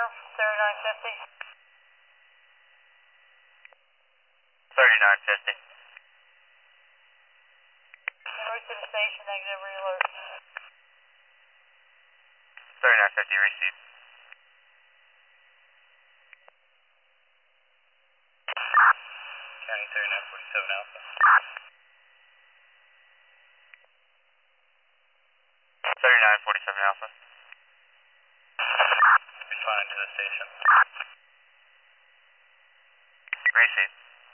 3950. 3950. Route to the station, negative reload. 3950, received. County 3947 Alpha. 3947 Alpha. Responding to the station. Received.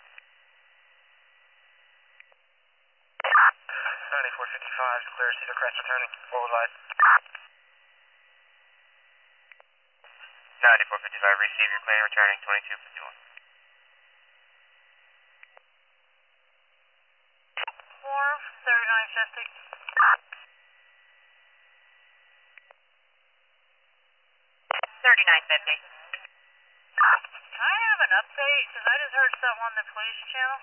9455, clear Cedar Crest returning. What was I? 9455, receive your claim returning 2251. Form 3950. 3950. Can I have an update? Because I just heard something on the police channel.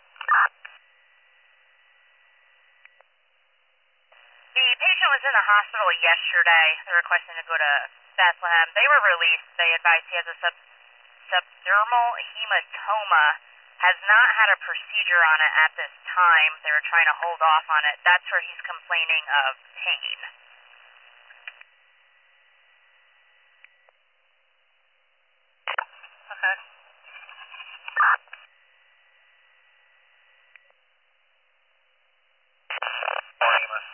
The patient was in the hospital yesterday. They're requesting to go to Bethlehem. They were released. They advised he has a subdermal hematoma. Has not had a procedure on it at this time. They were trying to hold off on it. That's where he's complaining of pain. Okay. EMS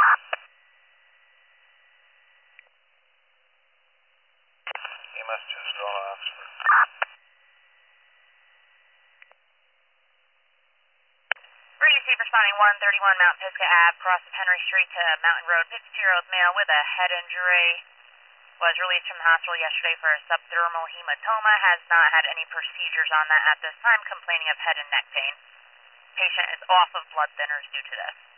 2. EMS 2 still in Oxford. Receive responding 131 Mount Pisgah Ave, cross of Henry Street to Mountain Road. 52-year-old male with a head injury was released from the hospital yesterday for a subdermal hematoma. Has not had any procedures on that at this time, complaining of head and neck pain. Patient is off of blood thinners due to this.